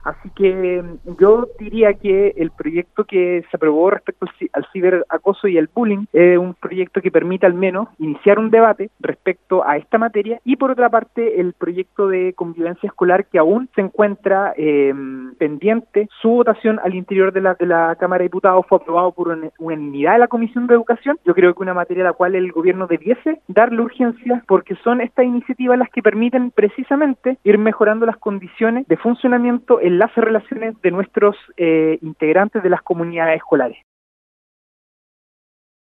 Así que yo diría que el proyecto que se aprobó respecto al ciberacoso y al bullying es un proyecto que permite al menos iniciar un debate respecto a esta materia, y por otra parte el proyecto de convivencia escolar, que aún se encuentra pendiente su votación al interior de la Cámara de Diputados, fue aprobado por unanimidad de la Comisión de Educación. Yo creo que una materia a la cual el gobierno debiese darle urgencia, porque son estas iniciativas las que permiten precisamente ir mejorando las condiciones de funcionamiento en las relaciones de nuestros integrantes de las comunidades escolares.